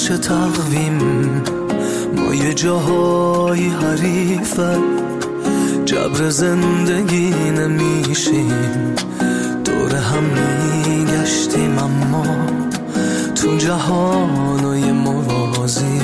نقش تقویم ما یه جاهای حریفه، جبر زندگی نمیشیم، دور هم میگشتیم اما تو جهانای موازی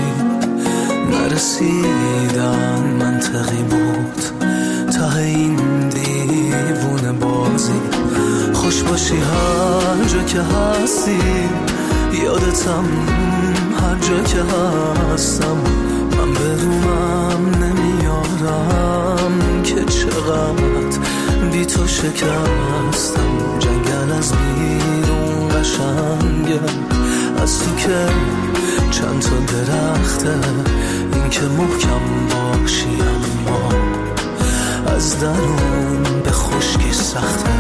نرسیدن منطقی بود ته این دیوونه بازی. خوش باشی هر جا که هستی، یادتم هر جا که هستم، من برومم نمیارم که چقدر بی تو شکستم. جنگل از بیرون قشنگه، از تو که چند تا درخته، این که محکم باشی اما از درون به خشکی سخته.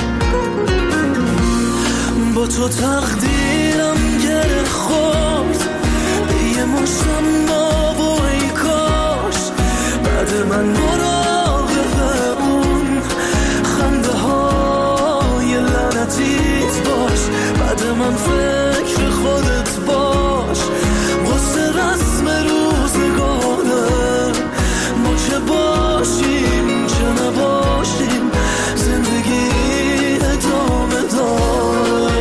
با تو تقدیرم گره خورد، یه مشتم با ای کاش بعد من مراقب اون خنده های لعنتیت باش، بعد من فکر خودت باش. واسه رسم روزگاره ما چه باشیم چه نباشیم، زندگی ادامه داره.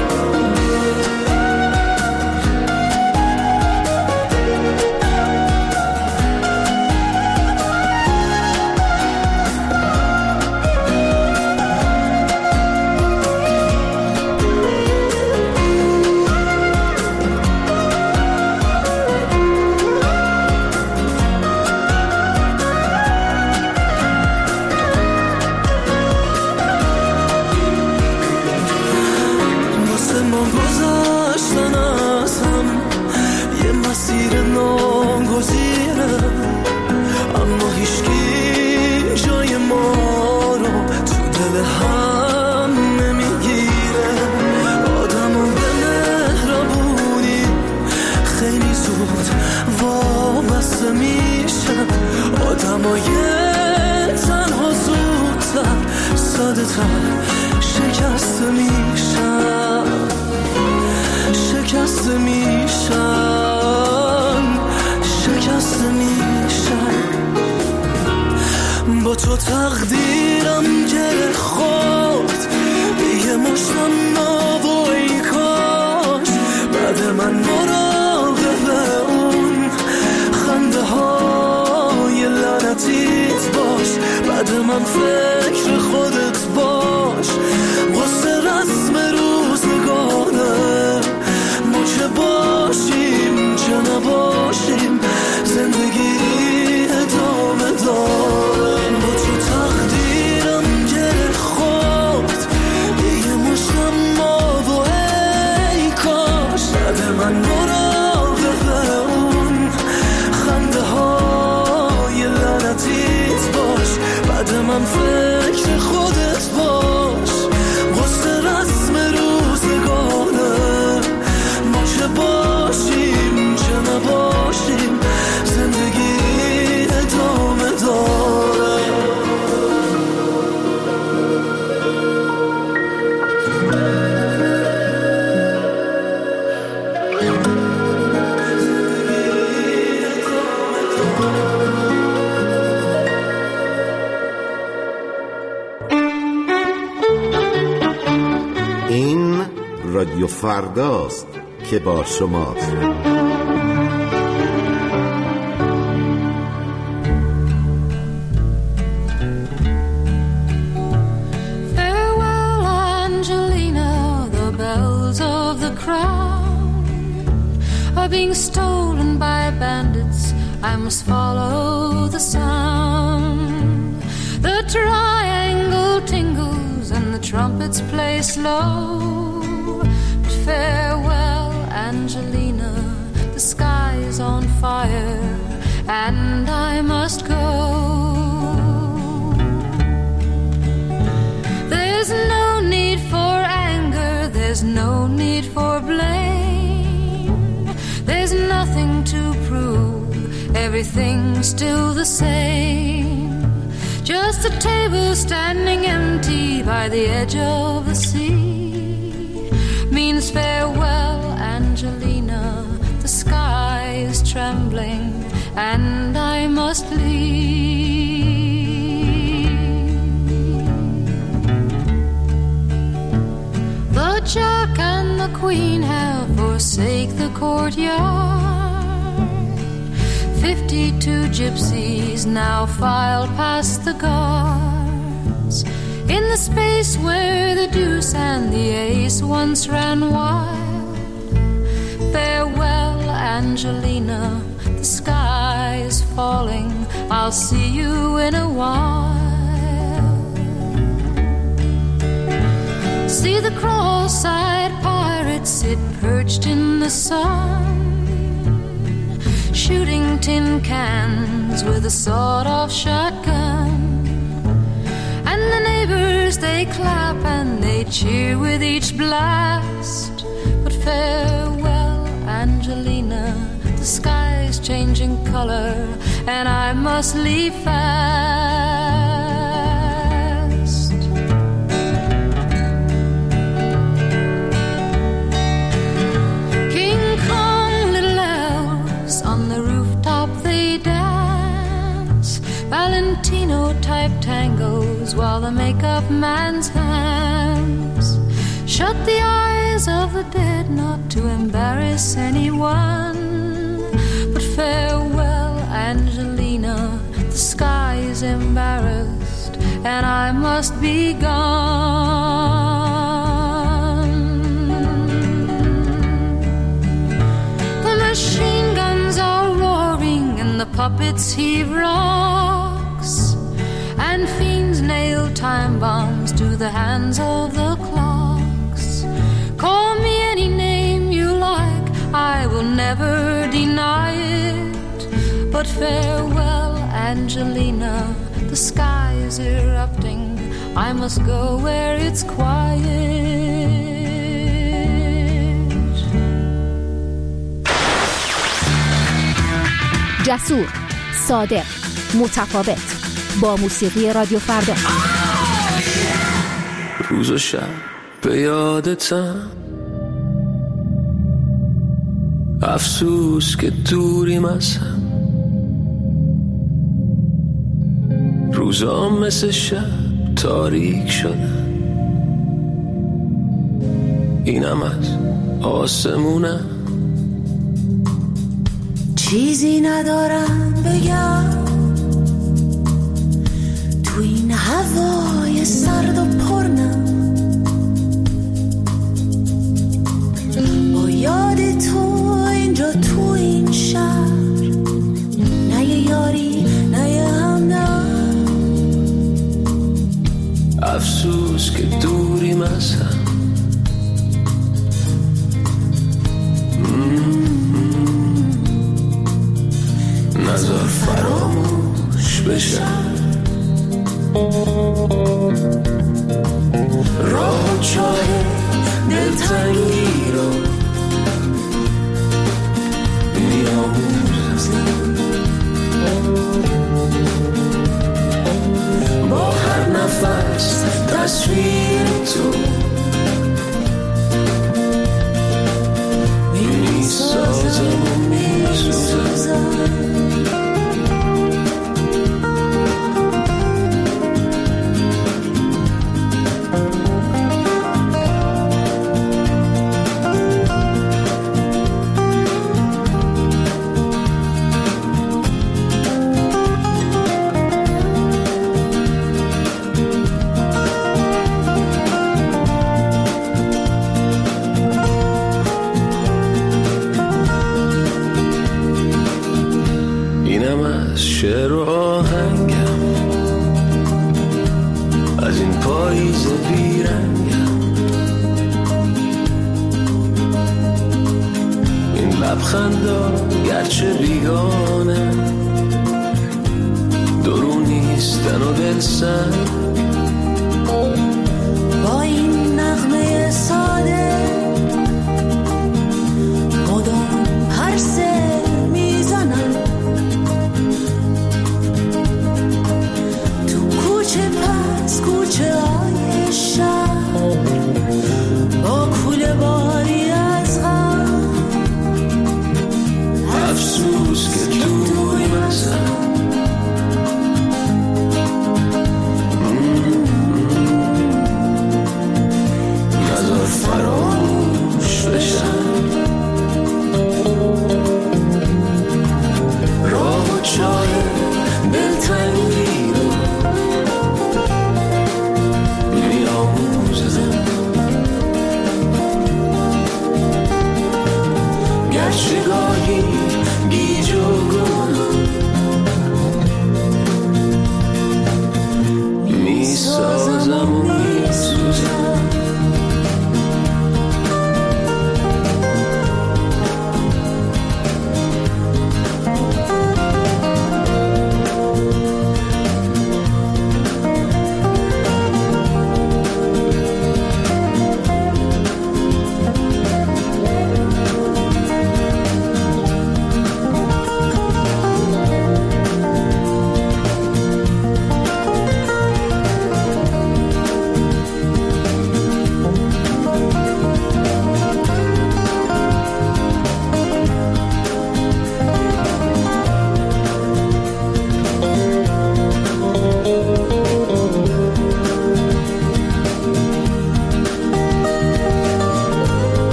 با تو تقدیرم گره خورد، یه مشتم ناب ای کاش بعد من مراقب اون خنده های لعنتیت باش، بعد من فکر خودت باش. واسه رسم روزگاره ما چه باشیم چه نباشیم، زندگی ادامه داره. با تو تقدیرم گره خورد، یه مشتم آب و ای کاش بعد من مراقب اون خنده های لعنتیت باش، بعد من فکر خودت باش. واسه رسم روزگاره ما چه باشیم چه نباشیم، زندگی ادامه داره. این رادیو فرداست که با شماست. Being stolen by bandits, I must follow the sound. The triangle tingles and the trumpets play slow. But farewell, Angelina, the sky is on fire and I must go. There's no need for anger, there's no need for blame. There's nothing to prove, everything's still the same. Just a table standing empty by the edge of the sea means farewell, Angelina, the sky is trembling and I must leave. The Jack and the Queen have forsaken the courtyard. 52 gypsies now file past the guards in the space where the deuce and the ace once ran wild. Farewell, Angelina, the sky is falling, I'll see you in a while. See the cross-eyed pirates sit perched in the sun, shooting tin cans with a sawed-off shotgun. And the neighbors, they clap and they cheer with each blast. But farewell, Angelina, the sky's changing color and I must leave fast. King Kong, little elves on the rooftop they dance, Valentino-type tangos while the makeup man's hands shut the eyes of the dead not to embarrass anyone. But farewell, Angelina, the sky is embarrassed and I must be gone. The machine guns are roaring and the puppets heave rocks, and fiends nail time bombs to the hands of the clocks. Call me any name you like, I will never deny it. But farewell, Angelina, the sky is erupting, I must go where it's quiet. جسور، صادق، متفاوت، با موسیقی رادیو فردا. روز و شب به یادتم، افسوس که دوریم از هم. روزا مثل شب تاریک شدن، اینم از آسمونم. چیزی ندارم بگم تو این هوای سرد و پرنم، با یاد تو اینجا تو این شهر، نه یه یاری نه یه همدم. افسوس که دوریم از هم، نذار فراموش بشم. راه چاه دلتنگی رو میاموزم، با هر نفس تصویر تو میسازم و میسوزم. شعر و آهنگم از این پاییز بیرنگم، این لبخندا گرچه بیگانه درو نیستن و دلسنگ. با این نغمه ساده مدام پرسه میزنم، کوچه های شهر با کوله باری از غم.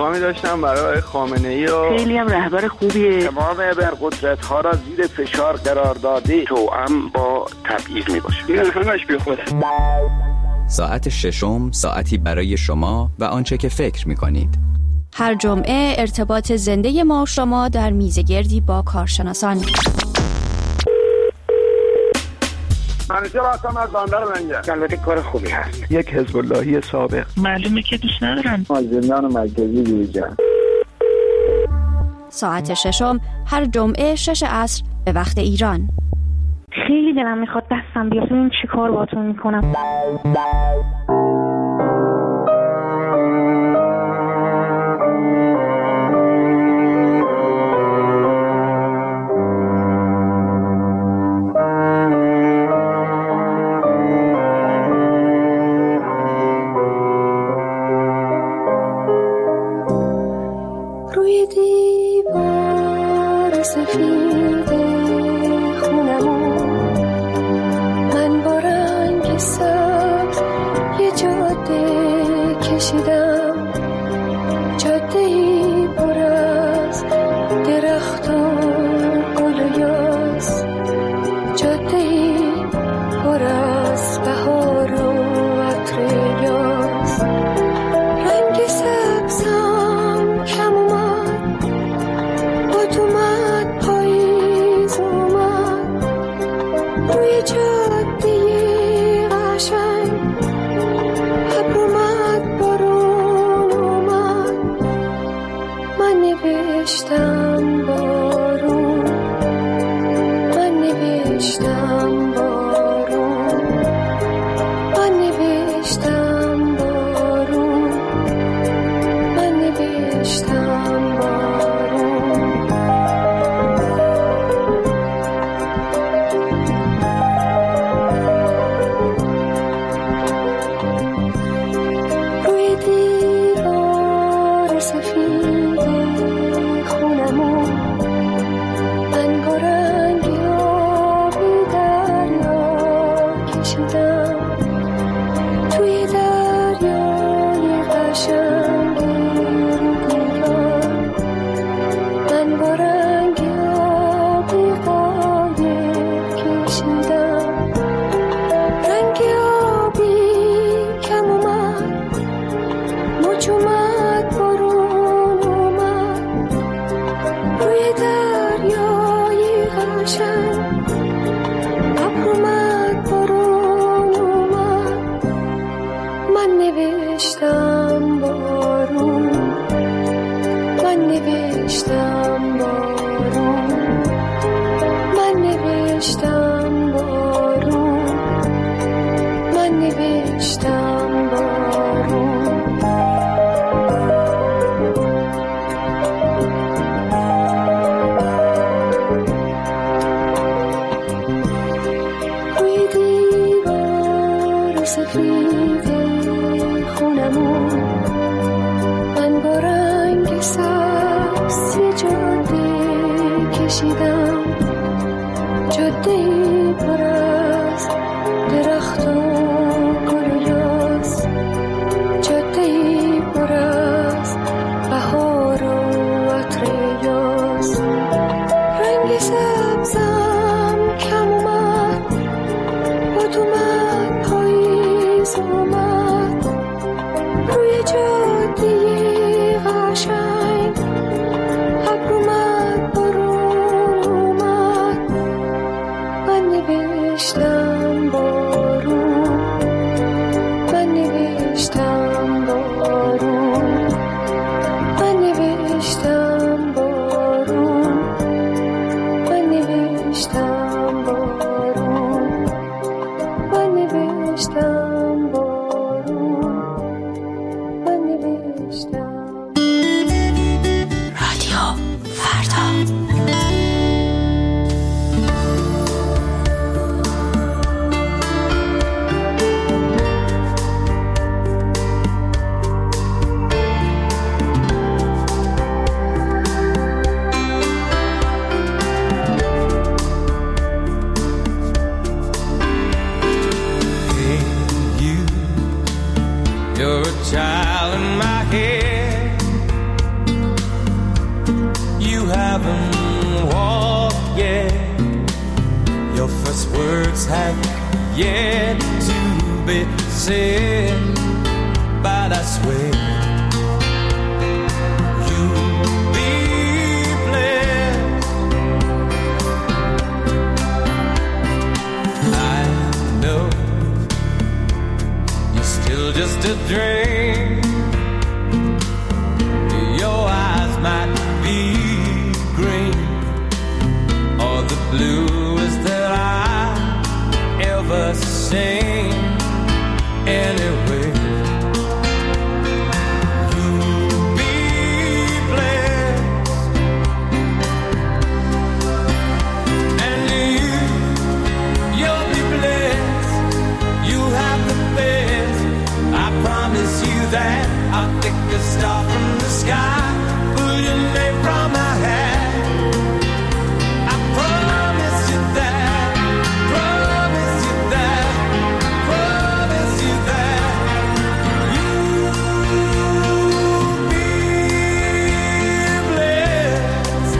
پیغامی داشتم برای خامنه‌ای و خیلی هم رهبر خوبیه. تمام ابرقدرت‌ها را زیر فشار قرار داده توأم با تبعیض میباشه. این همش بیخوده. ساعت ششم، ساعتی برای شما و آنچه که فکر می‌کنید. هر جمعه ارتباط زنده ما و شما در میزگردی با کارشناسان. منیجر هستم از بندر منجر. البته کار خوبی هست. یک حزب اللهی سابق. معلومه که دوست ندارن. زندان مرکزی دیوجان. ساعت ششم هر جمعه 6 عصر به وقت ایران. خیلی دلم میخواد دستم بیاد ببینم چی کار باهاتون میکنم. روی دیوار سفید خونمون من با رنگ سبز یه جاده کشیدم، جاده‌ای پر از درخت و گل و یاس، جاده‌ای پر از بهار و عطر یاس. رنگ سبزم کم اومد، باد اومد پاییز اومد، روی جاده قشنگ ابر اومد بارون اومد. من نوشتم بارون، من نوشتم بارون، من نوشتم بارون، من نوشتم بارون. روی دیوار سفید خونمون من با رنگ آبی دریا کشیدم، توی دریای قشنگی دیوار من با رنگ آبی قایق کشیدم. رنگ آبی کم اومد، موج اومد بارون اومد، روی دریای قشنگ ابر اومد بارون اومد. من نوشتم بارون، من نوشتم بارون، من نوشتم بارون، من نوشتم بارون. روی دیوار سفید خونمون من با رنگ سبز یه جاده کشیدم، جاده‌ای پر از درخت و گل و یاس، جاده‌ای پر از بهار و عطر یاس. رنگ سبزم کم اومد، باد اومد پاییز اومد، روی جاده قشنگ ابر اومد بارون اومد. من نوشتم بارون، من نوشتم بارون، من نوشتم بارون، من نوشتم بارون، من نوشتم بارون، من نوشتم. رادیو فردا. You're a child in my head, yeah. Your first words have yet to be said, but I swear you'll be blessed. I know you're still just a dream. Your eyes might be green or the bluest that I ever seen. Anyway, you'll be blessed, and you'll be blessed. You have the best. I promise you that. I'll pick a star from the sky, pull your name from my hat. I promise you that. Promise you that. Promise you that. You'll be blessed.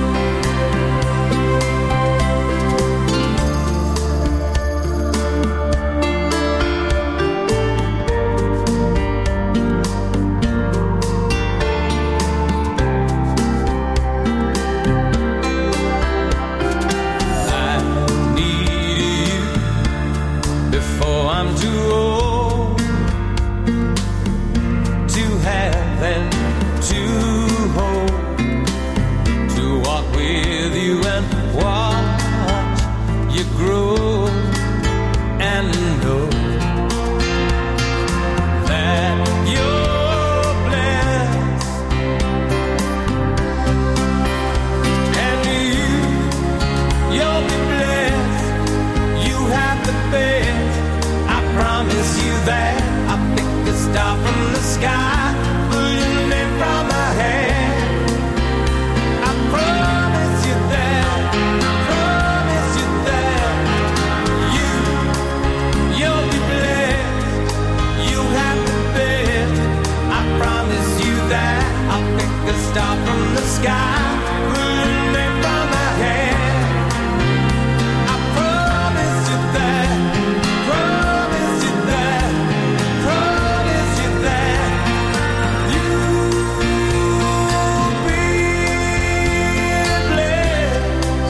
I need you before I'm too old to have and to hold, to walk with you and watch you grow and know that you're blessed, and you'll be blessed. You have the best. I promise you that. I'll pick a star from the sky, pull your name from my hand. I promise you that. Promise you that. You'll be blessed. You have the best. I promise you that. I'll pick a star from the sky, pull your name from my hand. I promise you that. Promise you that. Promise you that. You'll be blessed.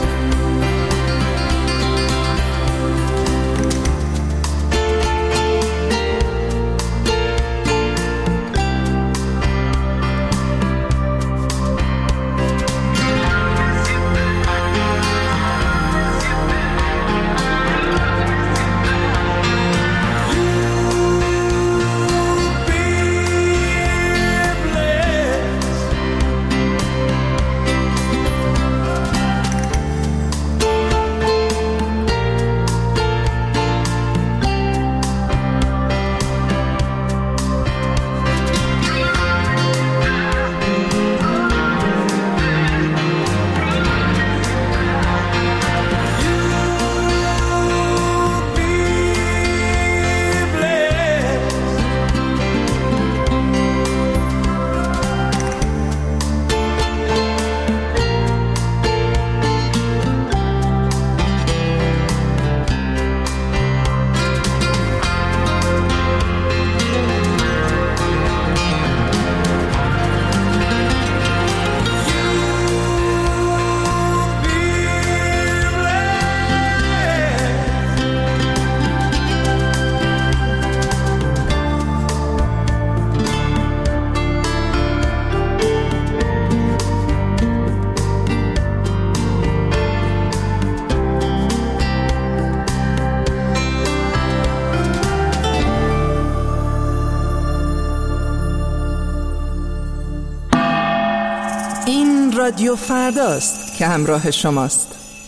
رادیو فرداست که همراه شماست.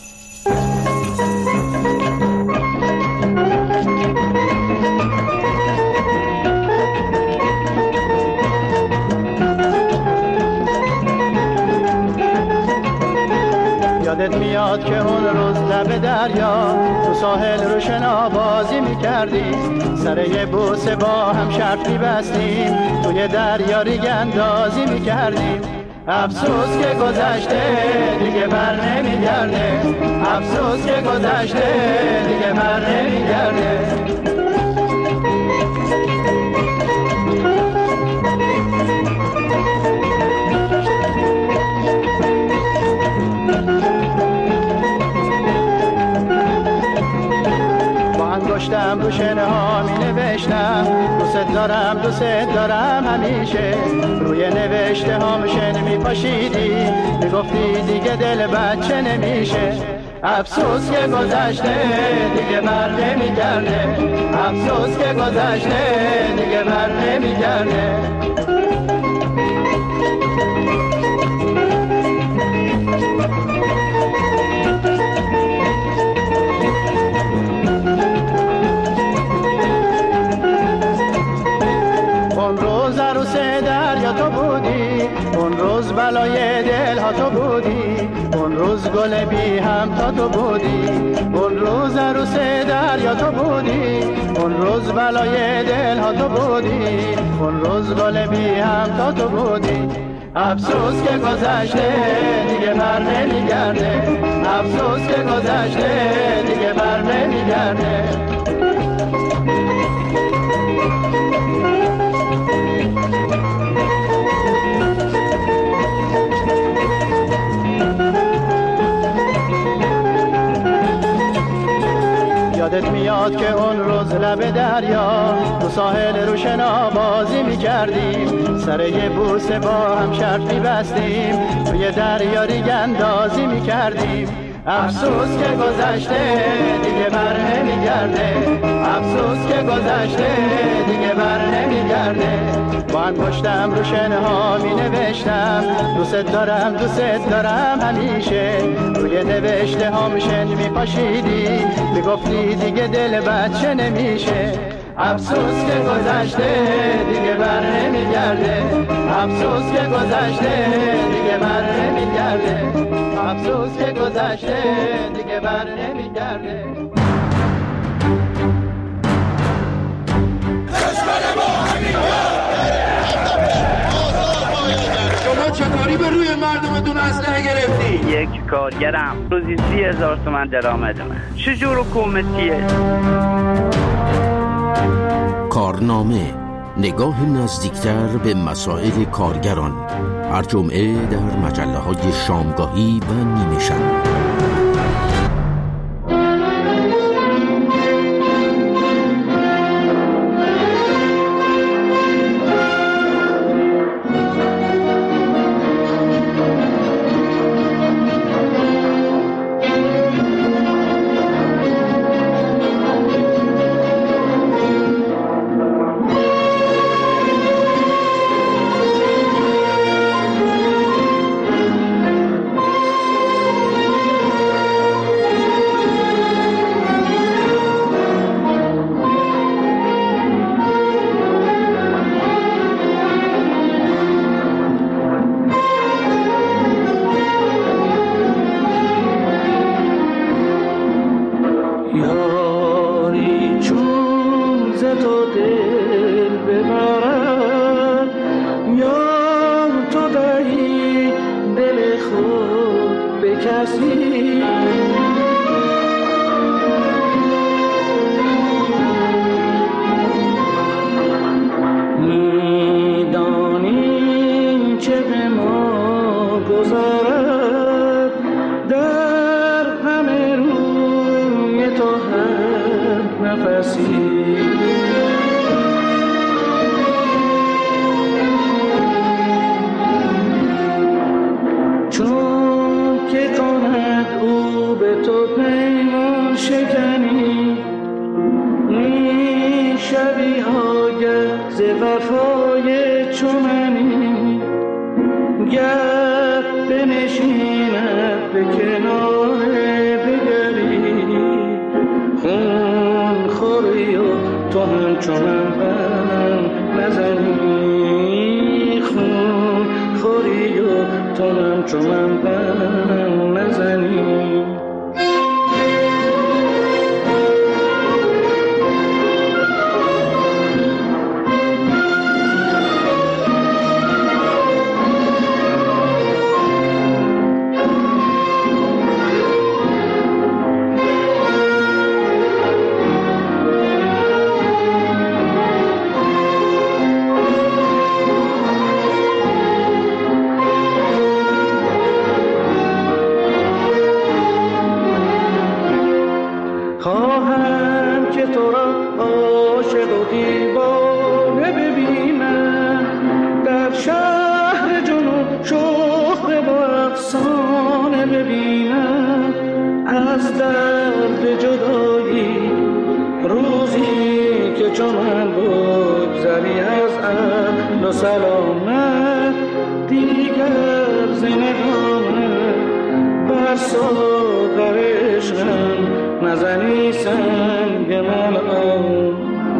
یادت میاد که اون روز لب دریا تو ساحل رو شنا بازی میکردیم، سر یه بوسه با هم شرط میبستیم، توی دریا ریگ اندازی میکردیم. افسوس که گذشته دیگه بر نمیگرده، افسوس که گذشته دیگه بر نمیگرده. انگشتم رو شنه ها می نوشتم دوست دارم همیشه. روی نوشته ها شن می پاشیدی می گفتی دیگه دل بچه نمیشه. افسوس که گذشته دیگه بر نمیگرده، افسوس که گذشته دیگه بر نمیگرده. اون روز عروس دریا تو بودی، اون روز بلای دل ها تو بودی، اون روز گل بی هم تا تو بودی، اون روز عروس دریا تو بودی، اون روز بلای دل ها تو بودی، اون روز گل بی هم تا تو بودی. افسوس که گذشته دیگه بر نمیگرده، افسوس که گذشته دیگه بر نمیگرده. یادت میاد که اون روز لب دریا تو ساحل روشنا بازی میکردیم، سر یه بوسه با هم شرط میبستیم، توی دریا ریگ اندازی میکردیم. افسوس که گذشته دیگه بر نمیگرده، افسوس که گذشته دیگه بر نمیگرده. با انگشتم رو شنه ها می نوشتم دوست دارم همیشه. روی نوشته ها شن می پاشیدی می گفتی دیگه دل بچه نمیشه. افسوس که گذشته دیگه بر نمیگرده، افسوس که گذشته دیگه بر نمیگرده، افسوس که گذشته دیگه بر نمیگرده. شما چطوری به روی مردمتون اسلحه گرفتی؟ یک کارگرم روزی 30,000 تومان درآمد من. چجور حکومتیه؟ کارنامه، نگاه نزدیکتر به مسائل کارگران، هر جمعه در مجله‌های شامگاهی و نیمه شب. از درد جدایی، روزی که چون من بگذری از اهل و سلامت، دیگر زندگانم بر ساغر عشقم نزنی سنگ ملعون.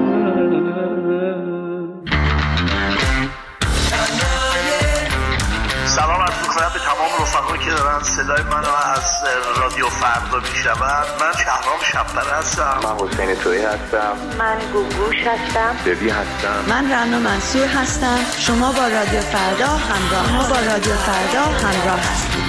سلام عرض می‌کنم به تمام رفقایی که دارن صدای منو از رادیو فردا میشنون. من شهرام شب‌پره هستم. من حسین تویی هستم. من گوگوش هستم. ببی هستم. من رنا منصور هستم. شما با رادیو فردا همراه هستید.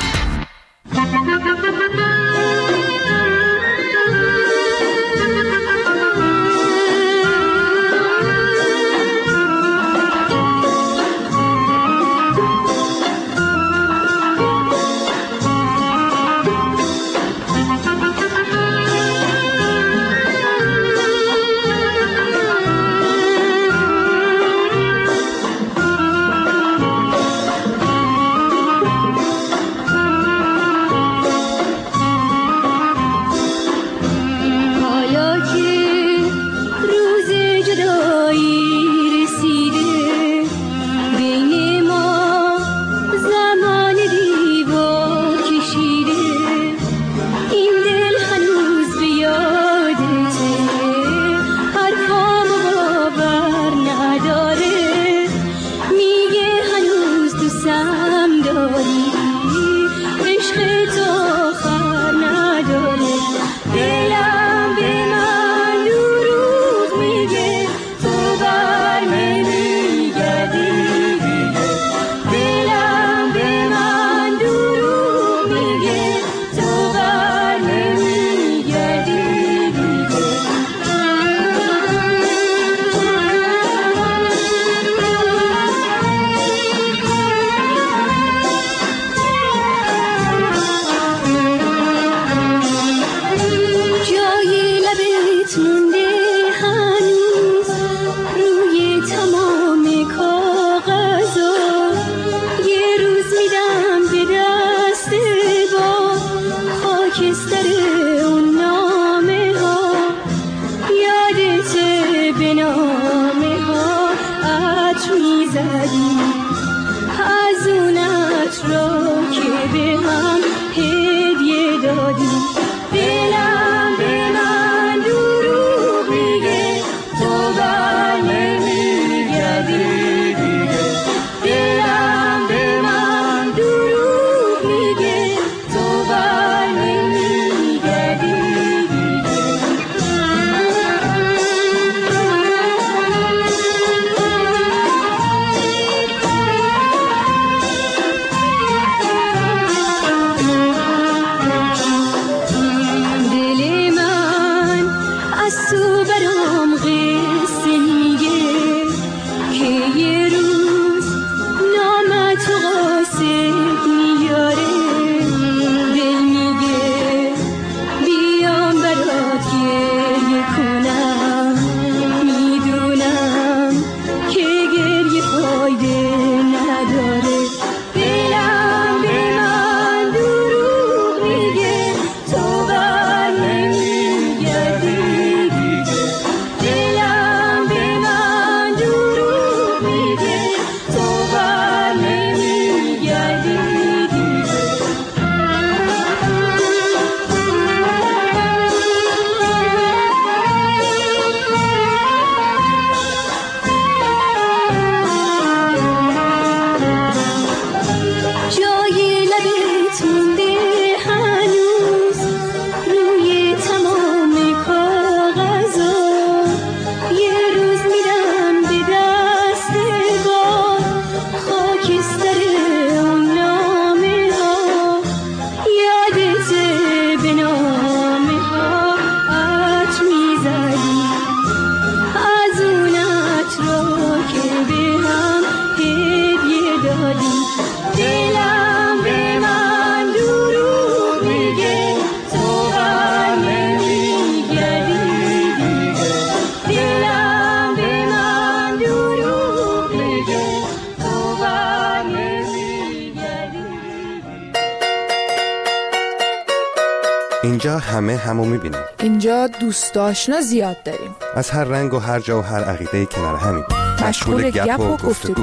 اینجا همه همو میبینیم. اینجا دوست آشنا زیاد داریم. از هر رنگ و هر جا و هر عقیده کنار همیم. مشغول گپ و گفتگو.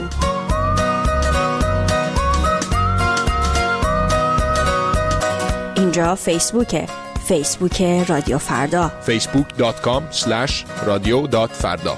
اینجا فیسبوکه. فیسبوک رادیو فردا. facebook.com/radio.farda.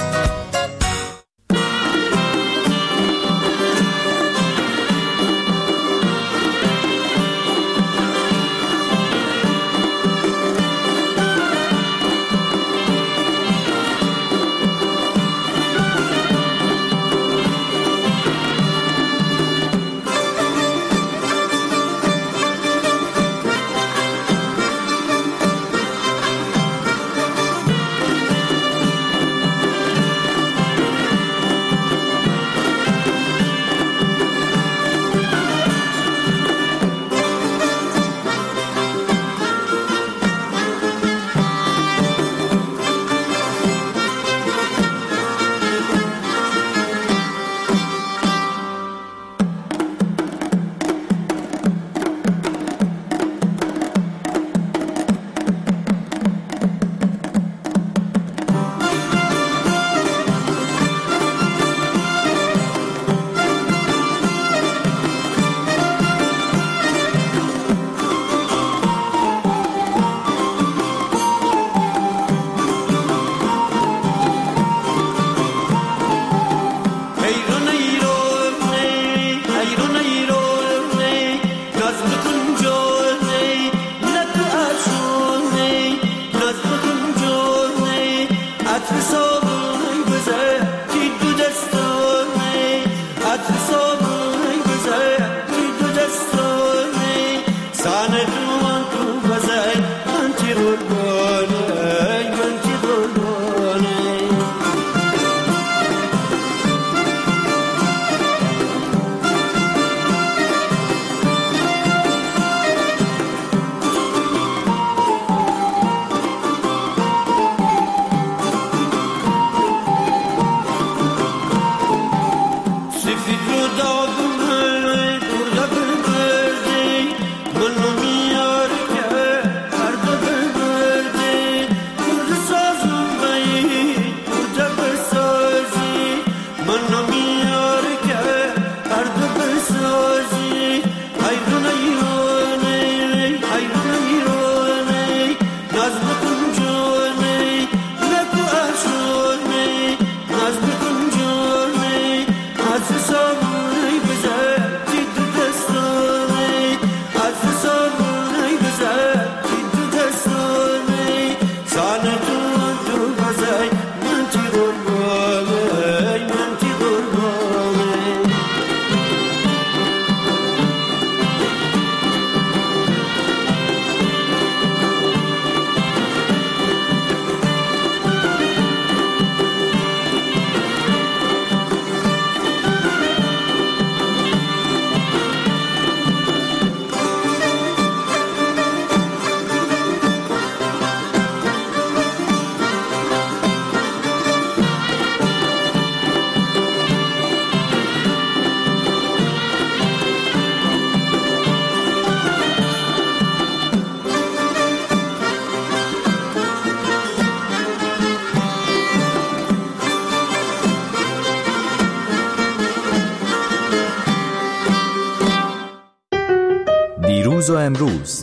دیروز و امروز،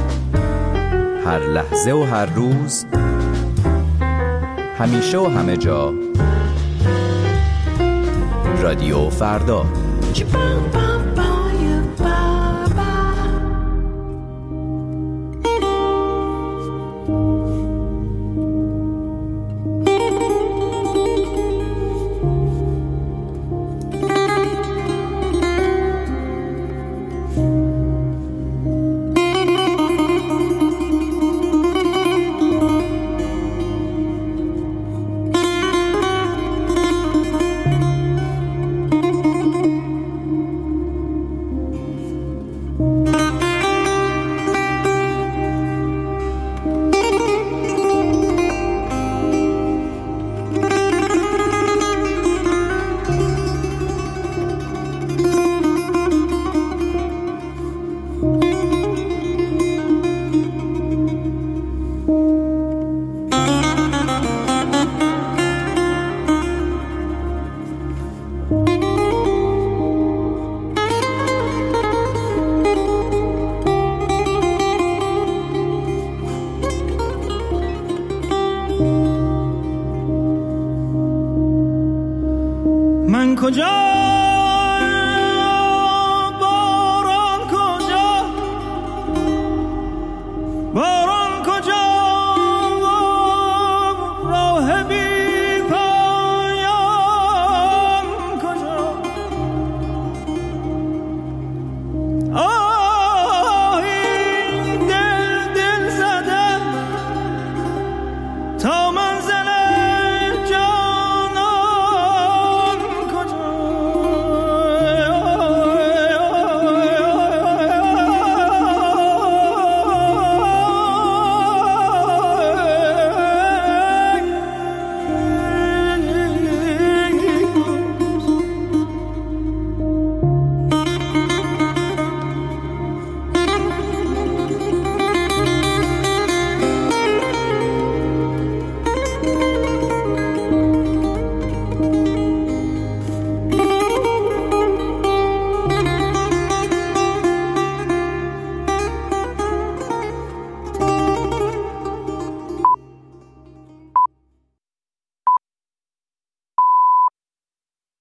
هر لحظه و هر روز، همیشه و همه جا، رادیو فردا. من کجا